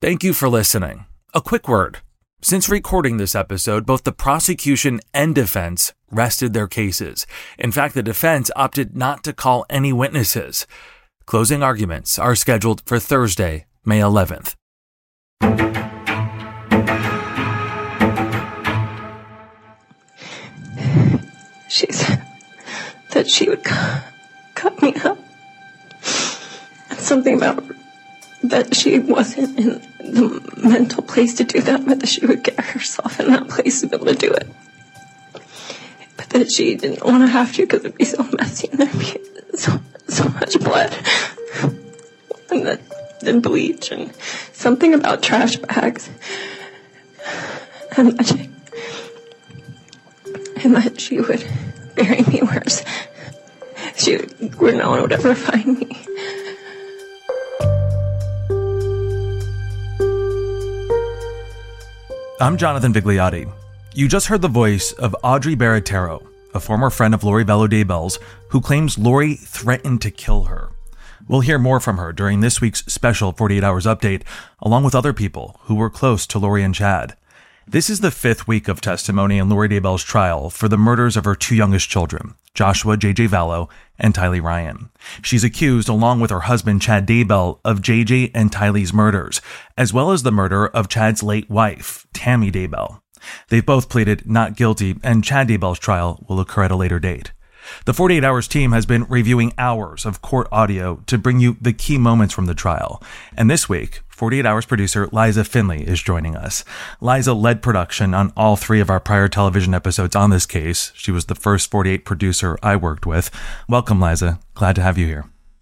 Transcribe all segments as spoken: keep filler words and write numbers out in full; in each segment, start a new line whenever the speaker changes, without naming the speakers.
Thank you for listening. A quick word. Since recording this episode, both the prosecution and defense rested their cases. In fact, the defense opted not to call any witnesses. Closing arguments are scheduled for Thursday, May eleventh.
She said that she would cut me up. And something about that she wasn't in the mental place to do that, but that she would get herself in that place to be able to do it. But that she didn't want to have to because it'd be so messy and there'd be so, so much blood. And that and bleach and something about trash bags. And that she, and that she would bury me where she, where no one would ever find me.
I'm Jonathan Vigliotti. You just heard the voice of Audrey Baratero, a former friend of Lori Vallow Daybell's, who claims Lori threatened to kill her. We'll hear more from her during this week's special forty-eight hours update, along with other people who were close to Lori and Chad. This is the fifth week of testimony in Lori Daybell's trial for the murders of her two youngest children, Joshua J J Vallow and Tylee Ryan. She's accused, along with her husband Chad Daybell, of J J and Tylee's murders, as well as the murder of Chad's late wife, Tammy Daybell. They've both pleaded not guilty, and Chad Daybell's trial will occur at a later date. The forty-eight hours team has been reviewing hours of court audio to bring you the key moments from the trial. And this week, forty-eight hours producer Liza Finley is joining us. Liza led production on all three of our prior television episodes on this case. She was the first forty-eight producer I worked with. Welcome, Liza. Glad to have you here.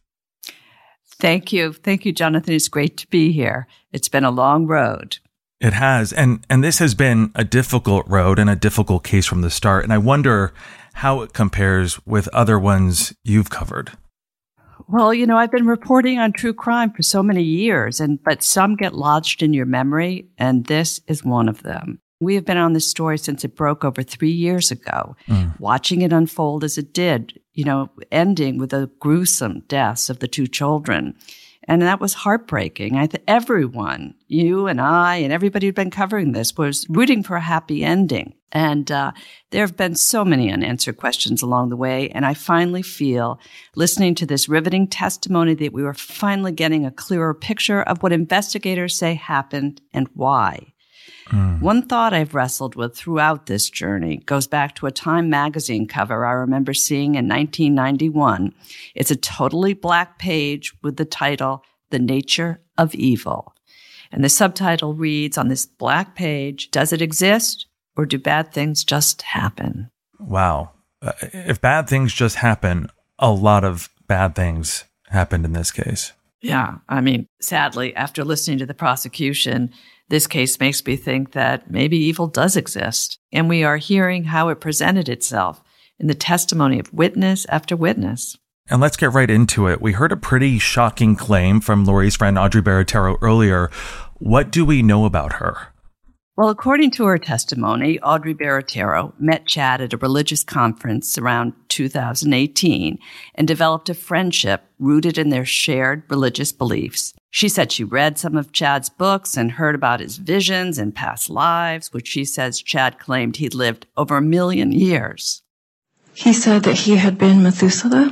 Thank you. Thank you, Jonathan. It's great to be here. It's been a long road.
It has. And, and this has been a difficult road and a difficult case from the start. And I wonder how it compares with other ones you've covered.
Well, you know, I've been reporting on true crime for so many years, and but some get lodged in your memory, and this is one of them. We have been on this story since it broke over three years ago, mm. watching it unfold as it did, you know, ending with the gruesome deaths of the two children. And that was heartbreaking. I th- everyone, you and I and everybody who'd been covering this, was rooting for a happy ending. And uh, there have been so many unanswered questions along the way. And I finally feel, listening to this riveting testimony, that we were finally getting a clearer picture of what investigators say happened and why. Mm. One thought I've wrestled with throughout this journey goes back to a Time magazine cover I remember seeing in nineteen ninety-one. It's a totally black page with the title, The Nature of Evil. And the subtitle reads on this black page, does it exist or do bad things just happen?
Wow. Uh, if bad things just happen, a lot of bad things happened in this case.
Yeah. I mean, sadly, after listening to the prosecution, this case makes me think that maybe evil does exist, and we are hearing how it presented itself in the testimony of witness after witness.
And let's get right into it. We heard a pretty shocking claim from Lori's friend Audrey Baratero earlier. What do we know about her?
Well, according to her testimony, Audrey Baratero met Chad at a religious conference around two thousand eighteen and developed a friendship rooted in their shared religious beliefs. She said she read some of Chad's books and heard about his visions and past lives, which she says Chad claimed he'd lived over a million years.
He said that he had been Methuselah,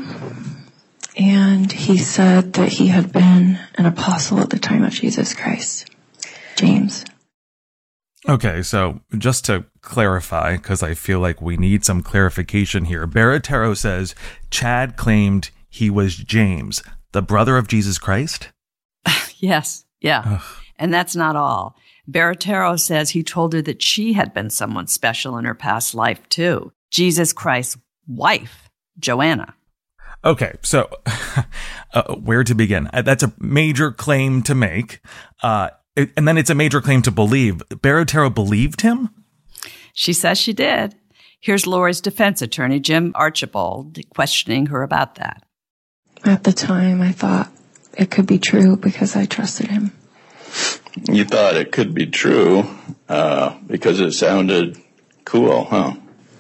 and he said that he had been an apostle at the time of Jesus Christ, James.
Okay, so just to clarify, because I feel like we need some clarification here, Baratero says Chad claimed he was James, the brother of Jesus Christ?
Yes, yeah.
Ugh.
And that's not all. Baratero says he told her that she had been someone special in her past life, too. Jesus Christ's wife, Joanna.
Okay, so uh, where to begin? That's a major claim to make. Uh It, and then it's a major claim to believe. Baratero believed him?
She says she did. Here's Lori's defense attorney, Jim Archibald, questioning her about that.
At the time, I thought it could be true because I trusted him.
You thought it could be true uh, because it sounded cool, huh?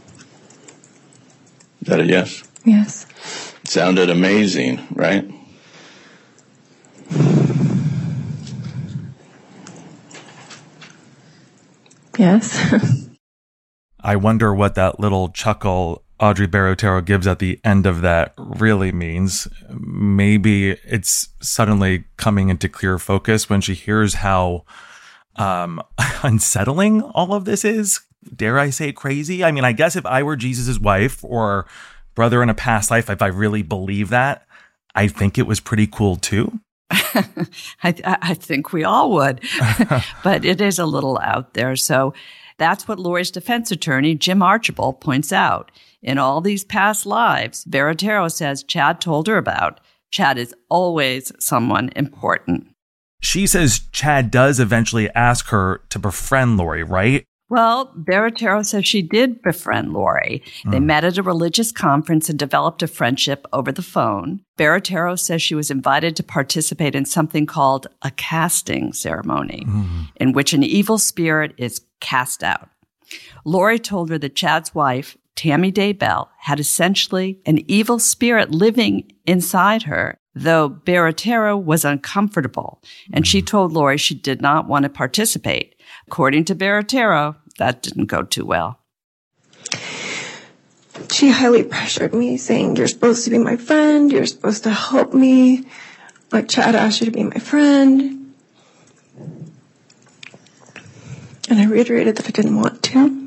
Is that a yes?
Yes.
It sounded amazing, right?
Yes.
I wonder what that little chuckle Audrey Baratero gives at the end of that really means. Maybe it's suddenly coming into clear focus when she hears how um, unsettling all of this is. Dare I say crazy? I mean, I guess if I were Jesus's wife or brother in a past life, if I really believe that, I think it was pretty cool too.
I, I think we all would, but it is a little out there. So that's what Lori's defense attorney, Jim Archibald, points out. In all these past lives, Baratero says Chad told her about, Chad is always someone important.
She says Chad does eventually ask her to befriend Lori, right?
Well, Baratero says she did befriend Lori. They mm. met at a religious conference and developed a friendship over the phone. Baratero says she was invited to participate in something called a casting ceremony, mm. in which an evil spirit is cast out. Lori told her that Chad's wife, Tammy Daybell, had essentially an evil spirit living inside her, though Baratero was uncomfortable, and mm. she told Lori she did not want to participate. According to Baratero, that didn't go too well.
She highly pressured me, saying, you're supposed to be my friend, you're supposed to help me, like Chad asked you to be my friend. And I reiterated that I didn't want to.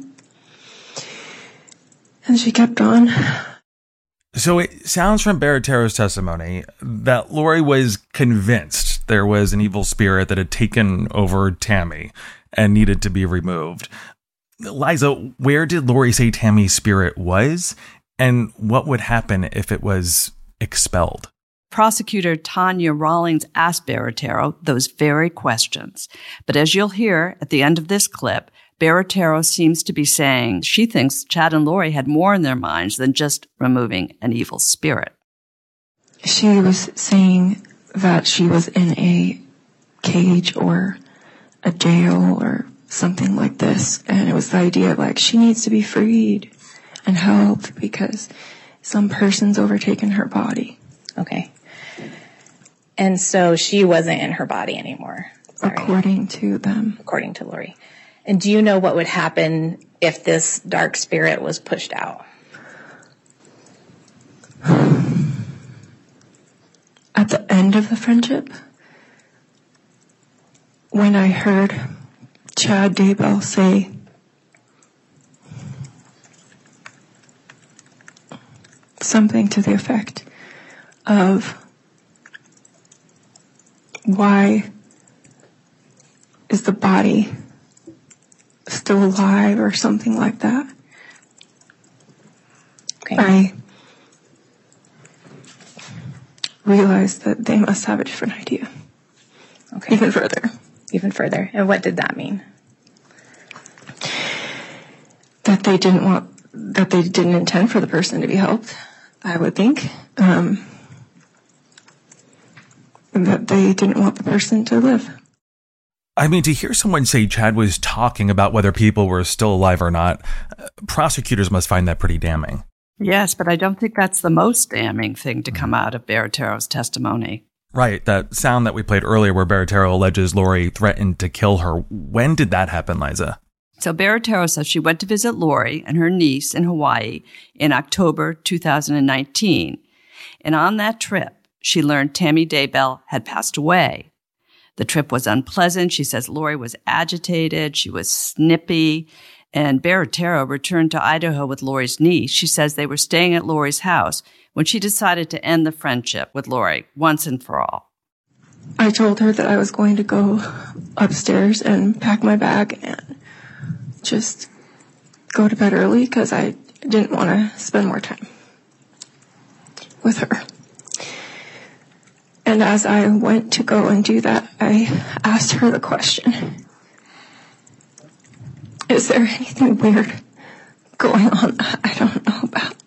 And she kept on.
So it sounds from Baratero's testimony that Lori was convinced there was an evil spirit that had taken over Tammy and needed to be removed. Liza, where did Lori say Tammy's spirit was, and what would happen if it was expelled?
Prosecutor Tanya Rawlings asked Baratero those very questions. But as you'll hear at the end of this clip, Baratero seems to be saying she thinks Chad and Lori had more in their minds than just removing an evil spirit.
She was saying that she was in a cage or a jail or something like this, and it was the idea like she needs to be freed and helped because some person's overtaken her body.
Okay. And so she wasn't in her body anymore.
According right? to them.
According to Lori. And do you know what would happen if this dark spirit was pushed out?
At the end of the friendship, when I heard Chad Daybell say, something to the effect of, why is the body still alive or something like that?
Okay.
I realized that they must have a different idea.
Okay.
Even further.
Even further. And what did that mean?
That they didn't want, that they didn't intend for the person to be helped, I would think. Um, and that they didn't want the person to live.
I mean, to hear someone say Chad was talking about whether people were still alive or not, uh, prosecutors must find that pretty damning.
Yes, but I don't think that's the most damning thing to come out of Baratero's testimony.
Right, that sound that we played earlier where Baratero alleges Lori threatened to kill her. When did that happen, Liza?
So Baratero says she went to visit Lori and her niece in Hawaii in October two thousand nineteen. And on that trip, she learned Tammy Daybell had passed away. The trip was unpleasant. She says Lori was agitated. She was snippy. And Baratero returned to Idaho with Lori's niece. She says they were staying at Lori's house when she decided to end the friendship with Lori once and for all.
I told her that I was going to go upstairs and pack my bag and just go to bed early because I didn't want to spend more time with her. And as I went to go and do that, I asked her the question, is there anything weird going on that I don't know about?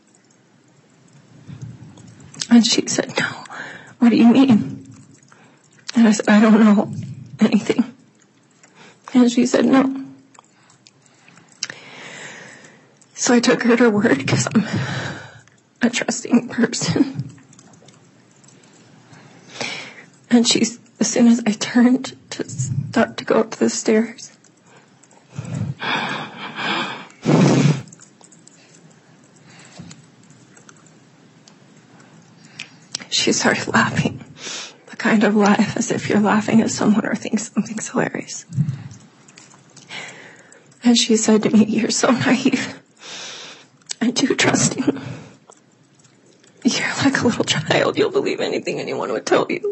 And she said, no. What do you mean? And I said, I don't know anything. And she said, no. So I took her to her word because I'm a trusting person. And she's, as soon as I turned to start to go up the stairs, She started laughing, the kind of laugh as if you're laughing at someone or think something's hilarious. And she said to me, "You're so naive and too trusting. You're like a little child. You'll believe anything anyone would tell you."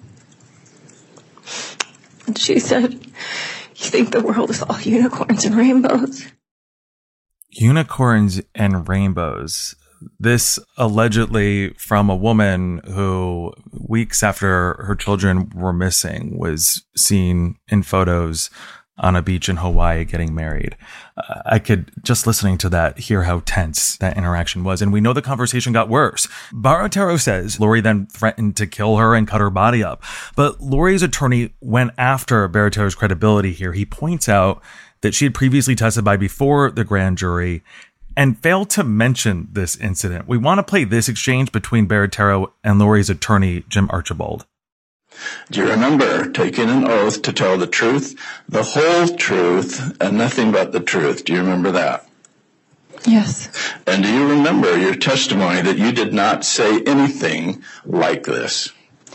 And she said, "You think the world is all unicorns and rainbows?"
Unicorns and rainbows. This allegedly from a woman who, weeks after her children were missing, was seen in photos on a beach in Hawaii getting married. Uh, I could, just listening to that, hear how tense that interaction was. And we know the conversation got worse. Baratero says Lori then threatened to kill her and cut her body up. But Lori's attorney went after Baratero's credibility here. He points out that she had previously testified before the grand jury and failed to mention this incident. We want to play this exchange between Baratero and Lori's attorney, Jim Archibald.
Do you remember taking an oath to tell the truth, the whole truth, and nothing but the truth? Do you remember that?
Yes.
And do you remember your testimony that you did not say anything like this?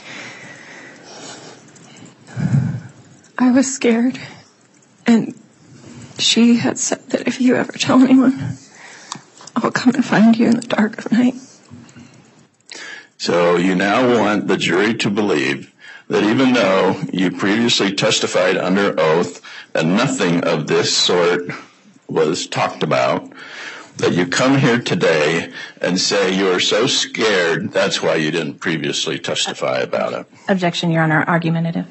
I was scared, and she had said that if you ever tell anyone, I'll come and find you in the dark of night.
So you now want the jury to believe that even though you previously testified under oath and nothing of this sort was talked about, that you come here today and say you're so scared, that's why you didn't previously testify about it.
Objection, Your Honor. Argumentative.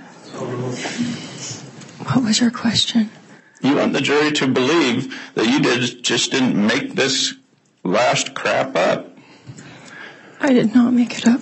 What was your question?
You want the jury to believe that you did just didn't make this last crap up.
I did not make it up.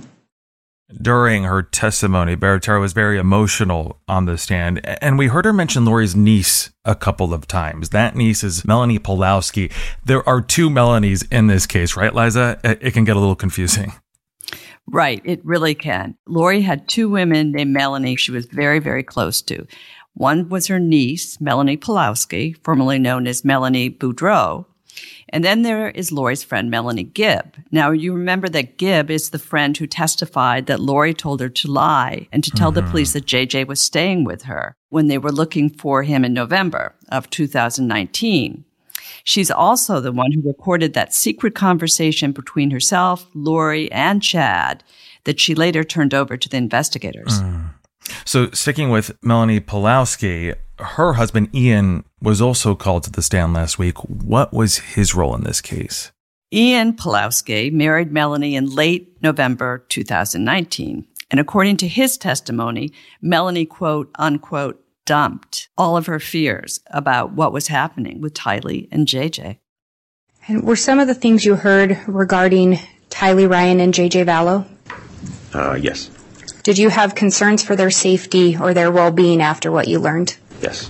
During her testimony, Baratero was very emotional on the stand, and we heard her mention Lori's niece a couple of times. That niece is Melanie Pulowski. There are two Melanies in this case, right, Liza? It can get a little confusing.
Right, it really can. Lori had two women named Melanie she was very, very close to. One was her niece, Melanie Pulowski, formerly known as Melanie Boudreau. And then there is Lori's friend, Melanie Gibb. Now, you remember that Gibb is the friend who testified that Lori told her to lie and to tell mm-hmm. the police that J J was staying with her when they were looking for him in November of two thousand nineteen. She's also the one who recorded that secret conversation between herself, Lori, and Chad that she later turned over to the investigators.
Mm. So sticking with Melanie Pulowski, her husband Ian was also called to the stand last week. What was his role in this case?
Ian Pulowski married Melanie in late November two thousand nineteen. And according to his testimony, Melanie, quote, unquote, dumped all of her fears about what was happening with Tylee and J J.
And were some of the things you heard regarding Tylee Ryan and J J Vallow?
Uh, yes.
Did you have concerns for their safety or their well-being after what you learned?
Yes.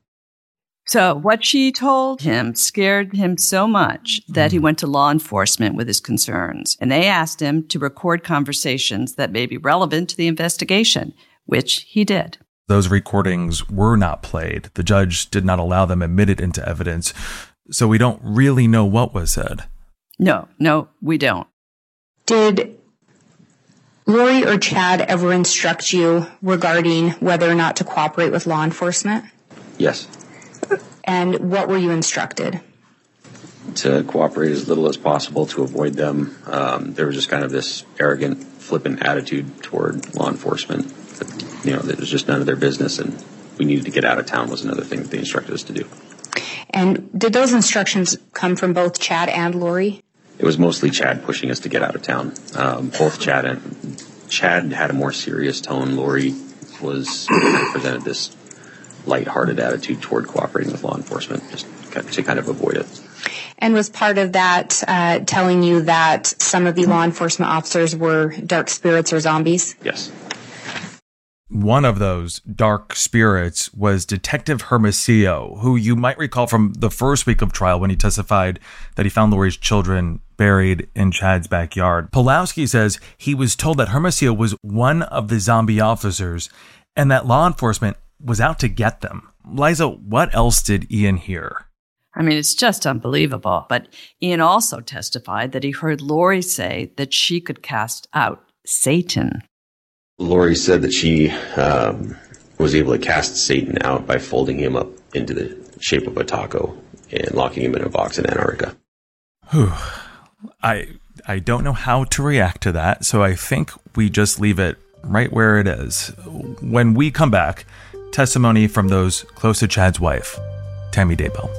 So what she told him scared him so much that he went to law enforcement with his concerns. And they asked him to record conversations that may be relevant to the investigation, which he did.
Those recordings were not played. The judge did not allow them admitted into evidence. So we don't really know what was said.
No, no, we don't.
Did Lori or Chad ever instruct you regarding whether or not to cooperate with law enforcement?
Yes.
And what were you instructed?
To cooperate as little as possible to avoid them. Um, there was just kind of this arrogant, flippant attitude toward law enforcement. That, you know, that it was just none of their business, and we needed to get out of town was another thing that they instructed us to do.
And did those instructions come from both Chad and Lori?
It was mostly Chad pushing us to get out of town. Um, both Chad and Chad had a more serious tone. Lori was presented this lighthearted attitude toward cooperating with law enforcement, just to kind of avoid it.
And was part of that uh, telling you that some of the law enforcement officers were dark spirits or zombies?
Yes.
One of those dark spirits was Detective Hermosillo, who you might recall from the first week of trial when he testified that he found Lori's children buried in Chad's backyard. Pulowski says he was told that Hermosillo was one of the zombie officers and that law enforcement was out to get them. Liza, what else did Ian hear?
I mean, it's just unbelievable. But Ian also testified that he heard Lori say that she could cast out Satan.
Lori said that she um, was able to cast Satan out by folding him up into the shape of a taco and locking him in a box in Antarctica.
Whew. I I don't know how to react to that, so I think we just leave it right where it is. When we come back, testimony from those close to Chad's wife, Tammy Daybell.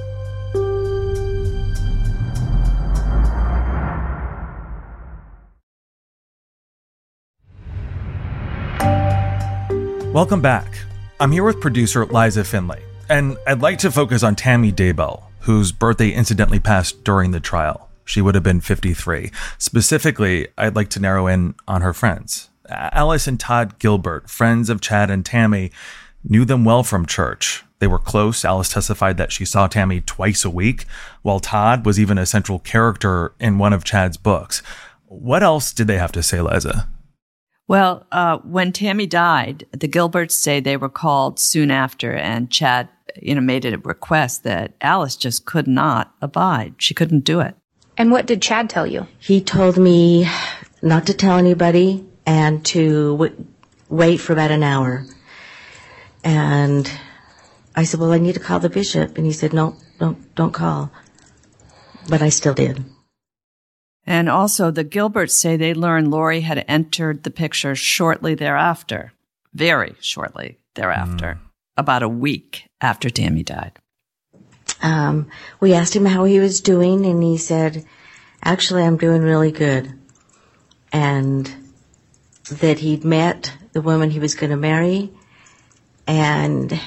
Welcome back. I'm here with producer Liza Finlay, and I'd like to focus on Tammy Daybell, whose birthday incidentally passed during the trial. She would have been fifty-three. Specifically, I'd like to narrow in on her friends. Alice and Todd Gilbert, friends of Chad and Tammy, knew them well from church. They were close. Alice testified that she saw Tammy twice a week, while Todd was even a central character in one of Chad's books. What else did they have to say, Liza?
Well, uh, when Tammy died, the Gilberts say they were called soon after, and Chad, you know, made a request that Alice just could not abide. She couldn't do it.
And what did Chad tell you?
He told me not to tell anybody and to w- wait for about an hour. And I said, well, I need to call the bishop. And he said, no, don't, don't call. But I still did.
And also, the Gilberts say they learned Lori had entered the picture shortly thereafter, very shortly thereafter, mm. about a week after Tammy died.
Um, we asked him how he was doing, and he said, actually, I'm doing really good. And that he'd met the woman he was going to marry, and...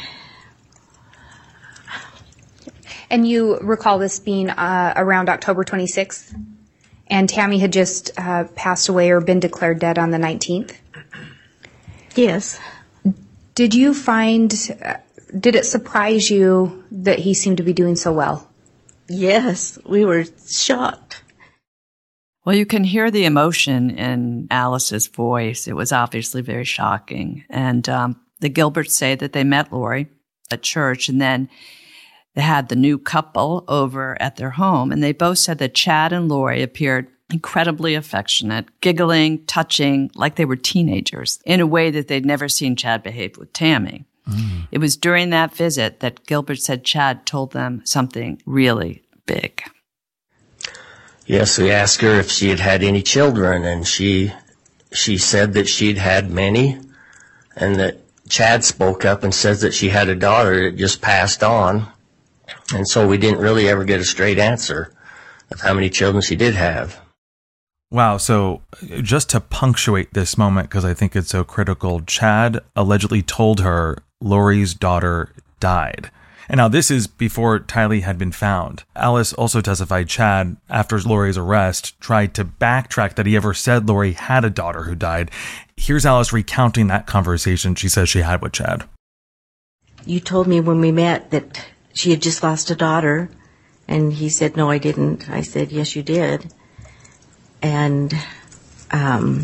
And you recall this being uh, around October twenty-sixth? And Tammy had just uh, passed away or been declared dead on the nineteenth?
Yes.
Did you find... Uh, Did it surprise you that he seemed to be doing so well?
Yes, we were shocked.
Well, you can hear the emotion in Alice's voice. It was obviously very shocking. And um, the Gilberts say that they met Lori at church, and then they had the new couple over at their home, and they both said that Chad and Lori appeared incredibly affectionate, giggling, touching, like they were teenagers, in a way that they'd never seen Chad behave with Tammy. Mm. It was during that visit that Gilbert said Chad told them something really big.
Yes, we asked her if she had had any children, and she she said that she'd had many, and that Chad spoke up and says that she had a daughter that just passed on, and so we didn't really ever get a straight answer of how many children she did have.
Wow, so just to punctuate this moment, because I think it's so critical, Chad allegedly told her Lori's daughter died. And now this is before Tylee had been found. Alice also testified Chad, after Lori's arrest, tried to backtrack that he ever said Lori had a daughter who died. Here's Alice recounting that conversation she says she had with Chad.
You told me when we met that she had just lost a daughter, and he said, no, I didn't. I said, yes, you did. And um,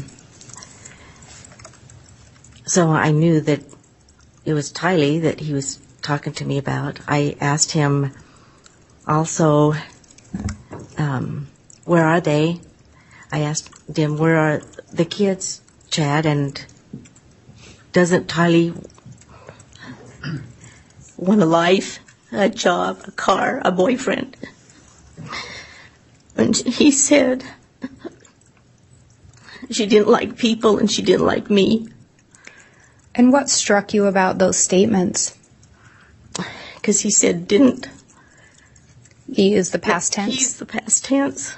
so I knew that it was Tylee that he was talking to me about. I asked him also, um, where are they? I asked him, where are the kids, Chad? And doesn't Tylee want a life, a job, a car, a boyfriend? And he said... She didn't like people, and she didn't like me.
And what struck you about those statements?
Because he said didn't.
He used the past tense?
He used the past tense.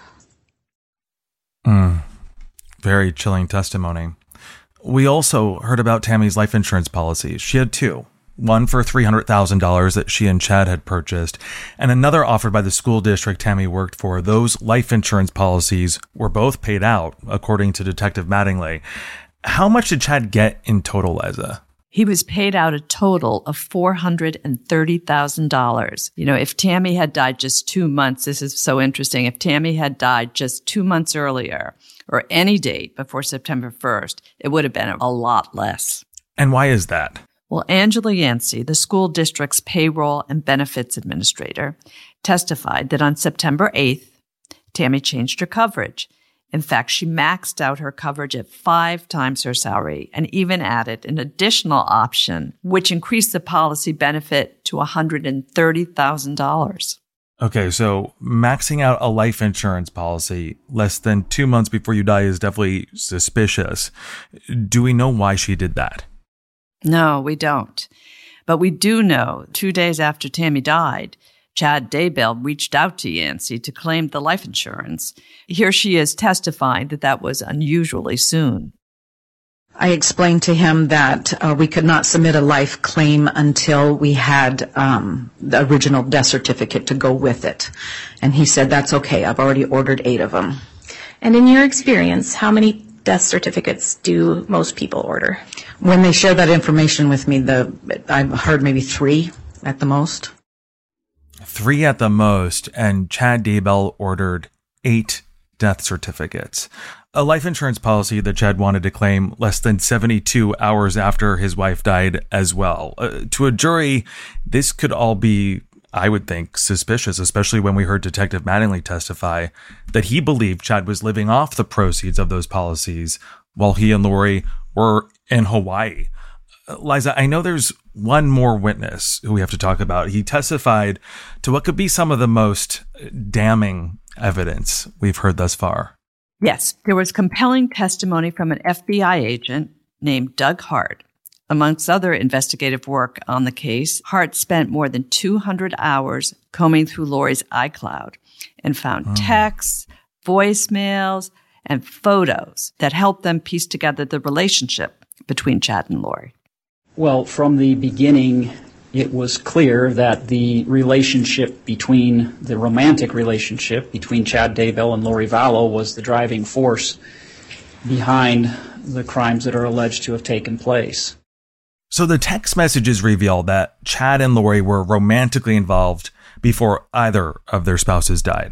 Mm. Very chilling testimony. We also heard about Tammy's life insurance policies. She had two. One for three hundred thousand dollars that she and Chad had purchased, and another offered by the school district Tammy worked for. Those life insurance policies were both paid out, according to Detective Mattingly. How much did Chad get in total, Liza?
He was paid out a total of four hundred thirty thousand dollars. You know, if Tammy had died just two months, this is so interesting. If Tammy had died just two months earlier, or any date before September first, it would have been a lot less.
And why is that?
Well, Angela Yancey, the school district's payroll and benefits administrator, testified that on September eighth, Tammy changed her coverage. In fact, she maxed out her coverage at five times her salary and even added an additional option, which increased the policy benefit to one hundred thirty thousand dollars.
Okay, so maxing out a life insurance policy less than two months before you die is definitely suspicious. Do we know why she did that?
No, we don't. But we do know two days after Tammy died, Chad Daybell reached out to Yancey to claim the life insurance. Here she is testifying that that was unusually soon.
I explained to him that uh, we could not submit a life claim until we had um, the original death certificate to go with it. And he said, that's okay. I've already ordered eight of them.
And in your experience, how many death certificates do most people order?
When they share that information with me, the I've heard maybe three at the most.
Three at the most, and Chad Daybell ordered eight death certificates. A life insurance policy that Chad wanted to claim less than seventy-two hours after his wife died as well. Uh, to a jury, this could all be, I would think, suspicious, especially when we heard Detective Mattingly testify that he believed Chad was living off the proceeds of those policies while he and Lori were in Hawaii. Uh, Liza, I know there's one more witness who we have to talk about. He testified to what could be some of the most damning evidence we've heard thus far.
Yes, there was compelling testimony from an F B I agent named Doug Hart. Amongst other investigative work on the case, Hart spent more than two hundred hours combing through Lori's iCloud and found oh. texts, voicemails, and photos that helped them piece together the relationship between Chad and Lori.
Well, from the beginning, it was clear that the relationship between, the romantic relationship between Chad Daybell and Lori Vallow was the driving force behind the crimes that are alleged to have taken place.
So the text messages reveal that Chad and Lori were romantically involved before either of their spouses died.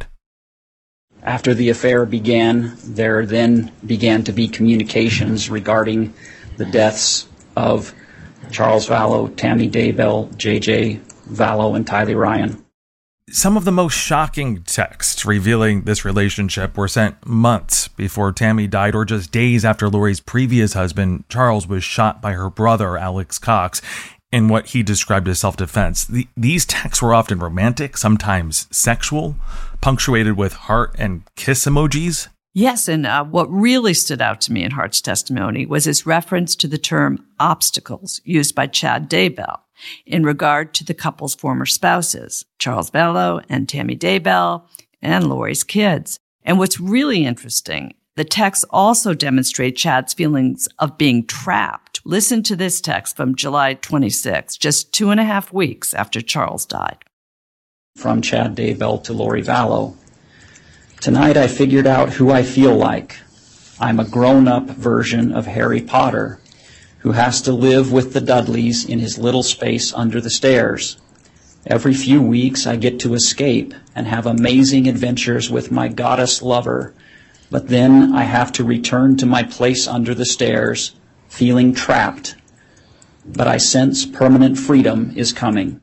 After the affair began, there then began to be communications regarding the deaths of Charles Vallow, Tammy Daybell, J J Vallow, and Tylee Ryan.
Some of the most shocking texts revealing this relationship were sent months before Tammy died, or just days after Lori's previous husband, Charles, was shot by her brother, Alex Cox, in what he described as self-defense. The, these texts were often romantic, sometimes sexual, punctuated with heart and kiss emojis.
Yes, and uh, what really stood out to me in Hart's testimony was his reference to the term obstacles used by Chad Daybell in regard to the couple's former spouses, Charles Vallow and Tammy Daybell, and Lori's kids. And what's really interesting, the texts also demonstrate Chad's feelings of being trapped. Listen to this text from July twenty-sixth, just two and a half weeks after Charles died.
From Chad Daybell to Lori Vallow. Tonight I figured out who I feel like. I'm a grown-up version of Harry Potter who has to live with the Dudleys in his little space under the stairs. Every few weeks I get to escape and have amazing adventures with my goddess lover, but then I have to return to my place under the stairs, feeling trapped. But I sense permanent freedom is coming.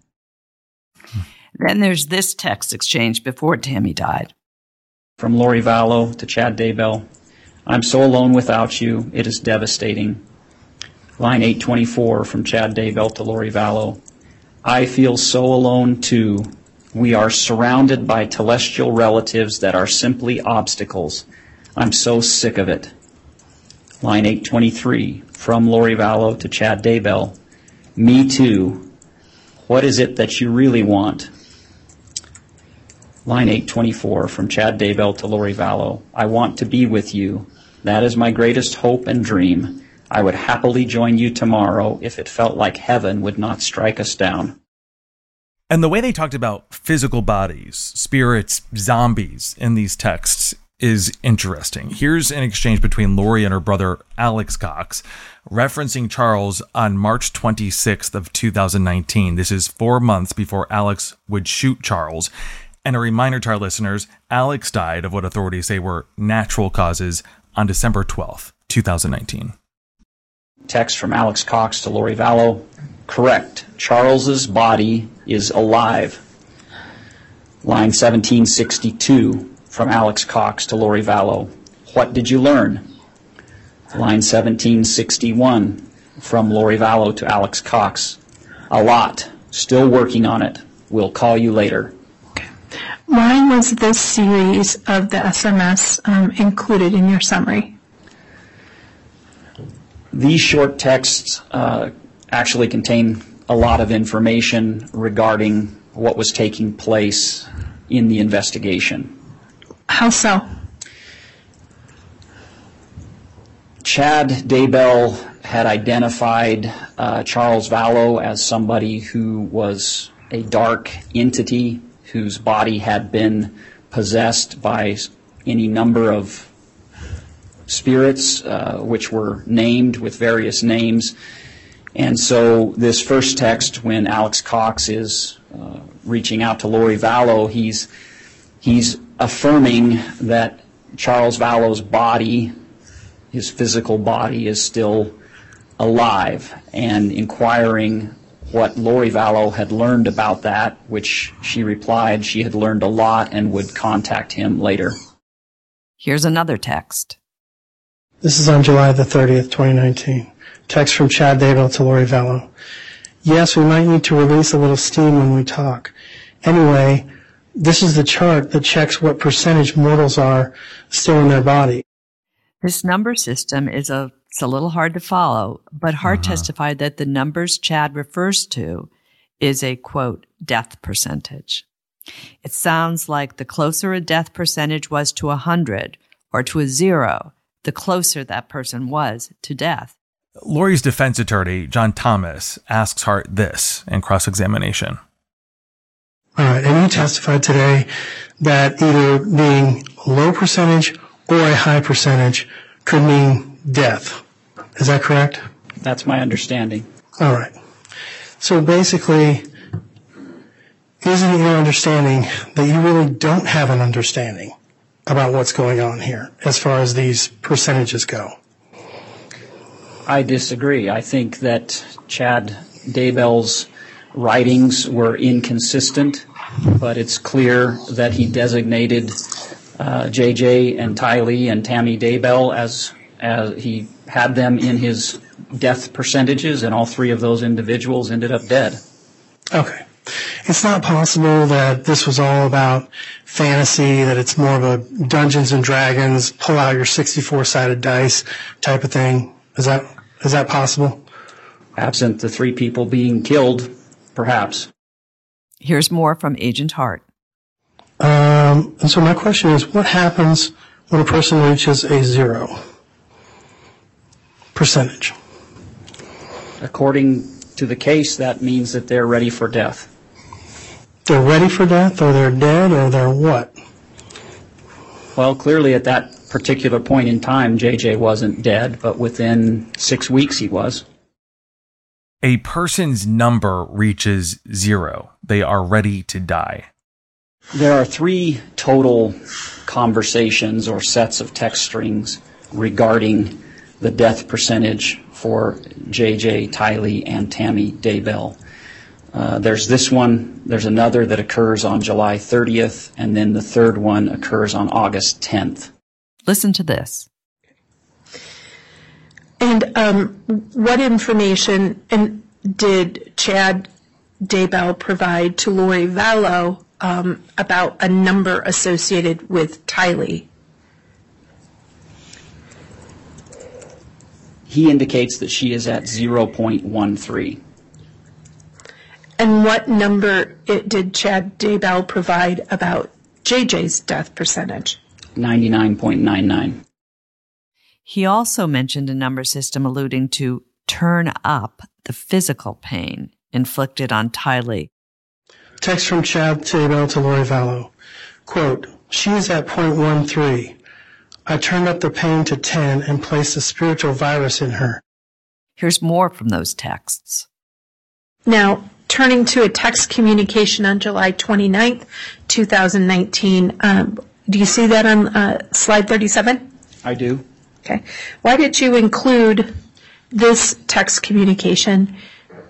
Then there's this text exchange before Tammy died.
From Lori Vallow to Chad Daybell. I'm so alone without you, it is devastating. Line eight twenty-four from Chad Daybell to Lori Vallow. I feel so alone too. We are surrounded by celestial relatives that are simply obstacles. I'm so sick of it. Line eight twenty-three from Lori Vallow to Chad Daybell. Me too. What is it that you really want? Line eight twenty-four from Chad Daybell to Lori Vallow. I want to be with you. That is my greatest hope and dream. I would happily join you tomorrow if it felt like heaven would not strike us down.
And the way they talked about physical bodies, spirits, zombies in these texts is interesting. Here's an exchange between Lori and her brother Alex Cox, referencing Charles on March twenty-sixth of two thousand nineteen. This is four months before Alex would shoot Charles. And a reminder to our listeners, Alex died of what authorities say were natural causes on December twelfth, two thousand nineteen.
Text from Alex Cox to Lori Vallow. correct. Charles's body is alive. Line seventeen sixty-two from Alex Cox to Lori Vallow. What did you learn? Line seventeen sixty-one from Lori Vallow to Alex Cox. A lot. Still working on it. We'll call you later.
Why was this series of the S M S um, included in your summary?
These short texts uh, actually contain a lot of information regarding what was taking place in the investigation.
How so?
Chad Daybell had identified uh, Charles Vallow as somebody who was a dark entity whose body had been possessed by any number of spirits, uh, which were named with various names. And so this first text, when Alex Cox is uh, reaching out to Lori Vallow, he's, he's affirming that Charles Vallow's body, his physical body, is still alive, and inquiring what Lori Vallow had learned about that, which she replied she had learned a lot and would contact him later.
Here's another text.
This is on July the thirtieth, twenty nineteen. Text from Chad Daybell to Lori Vallow. Yes, we might need to release a little steam when we talk. Anyway, this is the chart that checks what percentage mortals are still in their body.
This number system is a, it's a little hard to follow, but Hart
Uh-huh.
testified that the numbers Chad refers to is a, quote, death percentage. It sounds like the closer a death percentage was to one hundred or to a zero, the closer that person was to death.
Lori's defense attorney, John Thomas, asks Hart this in cross-examination.
All right, and you testified today that either being low percentage or a high percentage could mean death. Is that correct?
That's my understanding.
All right. So basically, isn't it your understanding that you really don't have an understanding about what's going on here as far as these percentages go?
I disagree. I think that Chad Daybell's writings were inconsistent, but it's clear that he designated uh, J J and Tylee and Tammy Daybell as, as he had them in his death percentages, and all three of those individuals ended up dead.
Okay. It's not possible that this was all about fantasy, that it's more of a Dungeons and Dragons, pull out your sixty-four sided dice type of thing. Is that is that possible?
Absent the three people being killed, perhaps.
Here's more from Agent Hart.
Um, and so my question is, what happens when a person reaches a zero percentage?
According to the case, that means that they're ready for death.
They're ready for death, or they're dead, or they're what?
Well, clearly at that particular point in time, J J wasn't dead, but within six weeks he was.
A person's number reaches zero. They are ready to die.
There are three total conversations or sets of text strings regarding the death percentage for J J, Tylee, and Tammy Daybell. Uh, there's this one, there's another that occurs on July thirtieth, and then the third one occurs on August tenth.
Listen to this.
And um, what information and did Chad Daybell provide to Lori Vallow um, about a number associated with Tylee?
He indicates that she is at zero point one three.
And what number it, did Chad Daybell provide about J J's death percentage?
ninety-nine point nine nine.
He also mentioned a number system alluding to turn up the physical pain inflicted on Tylee.
Text from Chad Daybell to Lori Vallow. Quote, she is at point one three. I turned up the pain to ten and placed a spiritual virus in her.
Here's more from those texts.
Now, turning to a text communication on July twenty-ninth, twenty nineteen, um, do you see that on uh, slide thirty-seven?
I do.
Okay. Why did you include this text communication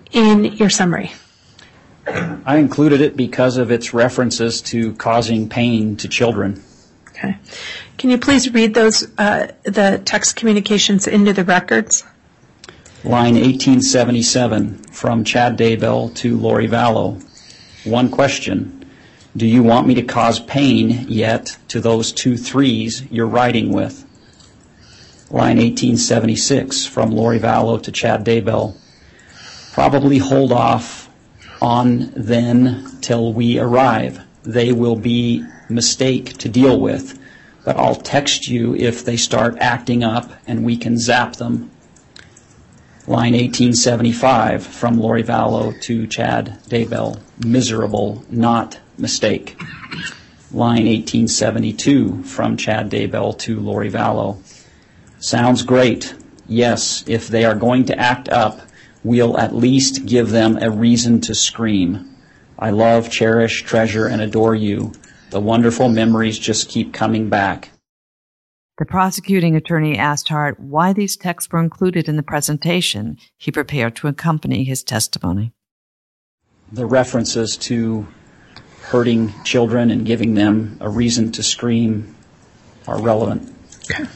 in your summary?
I included it because of its references to causing pain to children.
Okay. Can you please read those, uh, the text communications into the records?
Line eighteen seventy-seven from Chad Daybell to Lori Vallow. One question. Do you want me to cause pain yet to those two threes you're riding with? Line eighteen seventy-six from Lori Vallow to Chad Daybell. Probably hold off on then till we arrive. They will be mistake to deal with, but I'll text you if they start acting up and we can zap them. Line eighteen seventy-five from Lori Vallow to Chad Daybell. Miserable, not mistake. Line eighteen seventy-two from Chad Daybell to Lori Vallow. Sounds great. Yes, if they are going to act up, we'll at least give them a reason to scream. I love, cherish, treasure, and adore you. The wonderful memories just keep coming back.
The prosecuting attorney asked Hart why these texts were included in the presentation he prepared to accompany his testimony.
The references to hurting children and giving them a reason to scream are relevant.
Okay.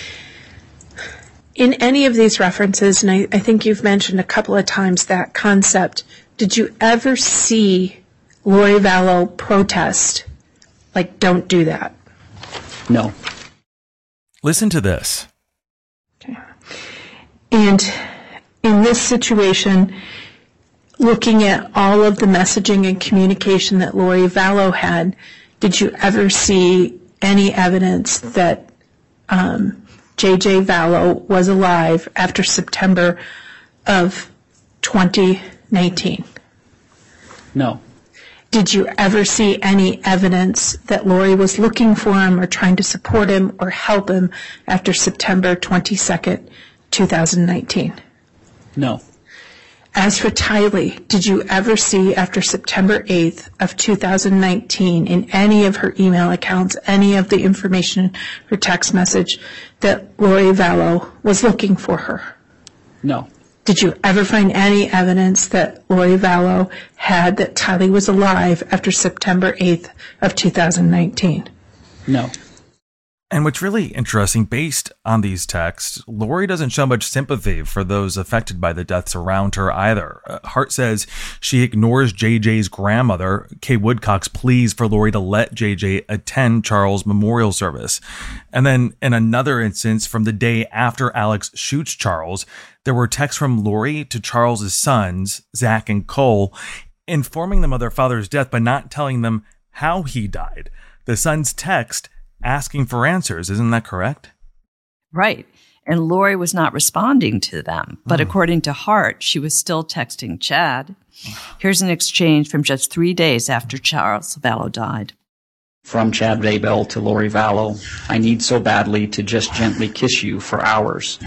In any of these references, and I, I think you've mentioned a couple of times that concept, did you ever see Lori Vallow protest, like, don't do that?
No.
Listen to this.
Okay. And in this situation, looking at all of the messaging and communication that Lori Vallow had, did you ever see any evidence that um, J J Vallow was alive after September of twenty nineteen?
No.
Did you ever see any evidence that Lori was looking for him or trying to support him or help him after September twenty-second, twenty nineteen?
No.
As for Tylee, did you ever see after September eighth of two thousand nineteen in any of her email accounts, any of the information, her text message, that Lori Vallow was looking for her?
No.
Did you ever find any evidence that Lori Vallow had that Tylee was alive after September eighth of two thousand nineteen?
No.
And what's really interesting, based on these texts, Lori doesn't show much sympathy for those affected by the deaths around her either. Uh, Hart says she ignores J J's grandmother, Kay Woodcock's pleas for Lori to let J J attend Charles' memorial service. And then in another instance, from the day after Alex shoots Charles, there were texts from Lori to Charles' sons, Zach and Cole, informing them of their father's death, but not telling them how he died. The sons text asking for answers. Isn't that correct?
Right. And Lori was not responding to them. But oh. according to Hart, she was still texting Chad. Here's an exchange from just three days after Charles Vallow died.
From Chad Daybell to Lori Vallow. I need so badly to just gently kiss you for hours.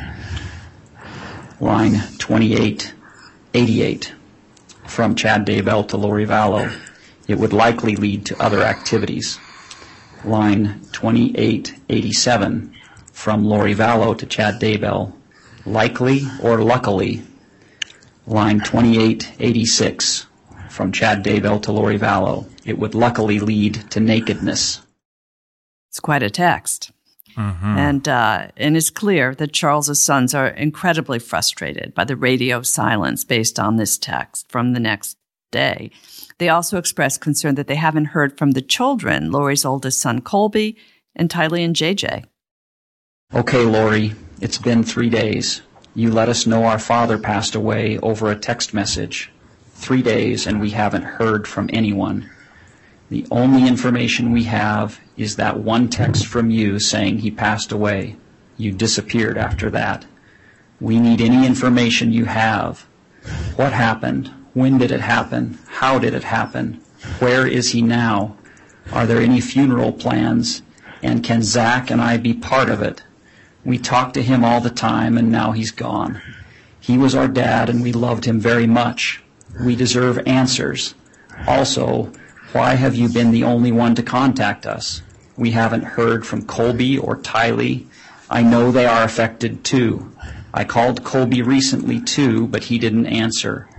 Line twenty-eight eighty-eight. From Chad Daybell to Lori Vallow. It would likely lead to other activities. Line twenty-eight eighty-seven from Lori Vallow to Chad Daybell. Likely or luckily. Line twenty-eight eighty-six from Chad Daybell to Lori Vallow. It would luckily lead to nakedness.
It's quite a text.
Mm-hmm.
And, uh, and it's clear that Charles's sons are incredibly frustrated by the radio silence based on this text from the next day. They also expressed concern that they haven't heard from the children, Lori's oldest son, Colby, and Tylee and J J.
Okay, Lori, it's been three days. You let us know our father passed away over a text message. Three days, and we haven't heard from anyone. The only information we have is that one text from you saying he passed away. You disappeared after that. We need any information you have. What happened? When did it happen? How did it happen? Where is he now? Are there any funeral plans? And can Zach and I be part of it? We talk to him all the time, and now he's gone. He was our dad, and we loved him very much. We deserve answers. Also, why have you been the only one to contact us? We haven't heard from Colby or Tylee. I know they are affected too. I called Colby recently too, but he didn't answer.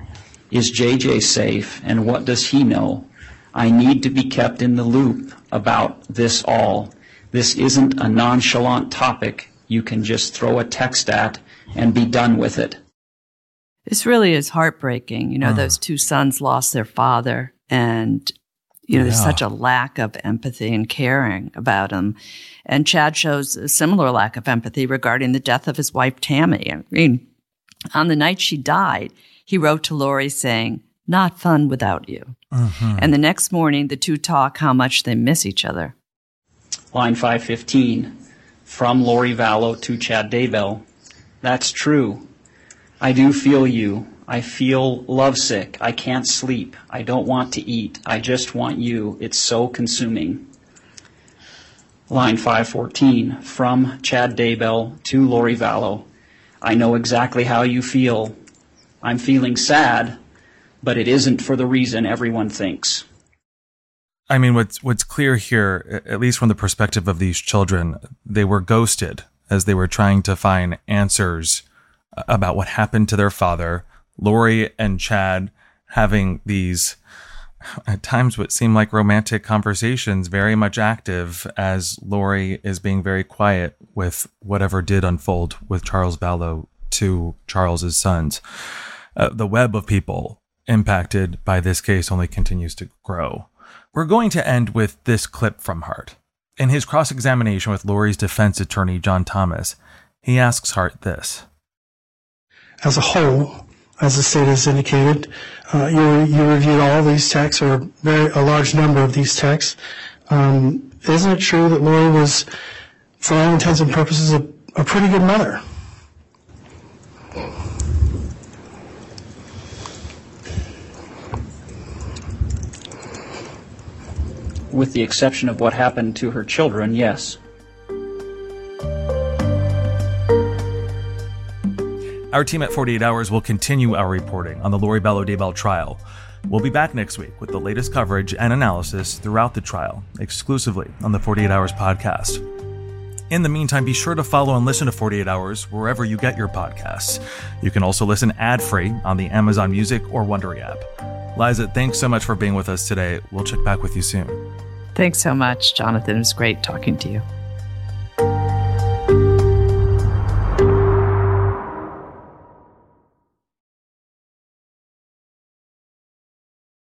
Is J J safe, and what does he know? I need to be kept in the loop about this all. This isn't a nonchalant topic you can just throw a text at and be done with it.
This really is heartbreaking. You know, uh. those two sons lost their father, and, you know, yeah. there's such a lack of empathy and caring about him. And Chad shows a similar lack of empathy regarding the death of his wife, Tammy. I mean, on the night she died, he wrote to Lori saying, "Not fun without you." Mm-hmm. And the next morning, the two talk how much they miss each other.
Line five fifteen, from Lori Vallow to Chad Daybell. That's true. I do feel you. I feel lovesick. I can't sleep. I don't want to eat. I just want you. It's so consuming. Line five fourteen, from Chad Daybell to Lori Vallow. I know exactly how you feel. I'm feeling sad, but it isn't for the reason everyone thinks.
I mean, what's what's clear here, at least from the perspective of these children, they were ghosted as they were trying to find answers about what happened to their father. Lori and Chad having these, at times, what seem like romantic conversations, very much active, as Lori is being very quiet with whatever did unfold with Charles Vallow to Charles's sons. Uh, the web of people impacted by this case only continues to grow. We're going to end with this clip from Hart. In his cross-examination with Lori's defense attorney, John Thomas, he asks Hart this.
As a whole, as the state has indicated, uh, you, you reviewed all these texts, or very, a large number of these texts. Um, isn't it true that Lori was, for all intents and purposes, a, a pretty good mother?
With the exception of what happened to her children, yes.
Our team at forty-eight hours will continue our reporting on the Lori Vallow Daybell trial. We'll be back next week with the latest coverage and analysis throughout the trial, exclusively on the forty-eight hours podcast. In the meantime, be sure to follow and listen to forty-eight hours wherever you get your podcasts. You can also listen ad-free on the Amazon Music or Wondery app. Liza, thanks so much for being with us today. We'll check back with you soon.
Thanks so much, Jonathan. It was great talking to you.